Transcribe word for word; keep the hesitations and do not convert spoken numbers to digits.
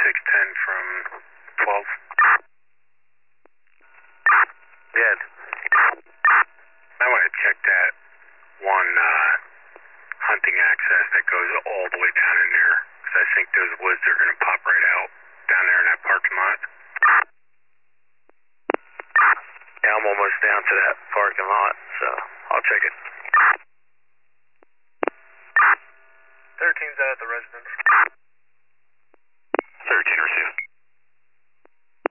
six ten from twelve. Good. I want to check that one uh, hunting access that goes all the way down in there, because I think those woods are going to pop right out down there in that parking lot. Yeah, I'm almost down to that parking lot, so I'll check it.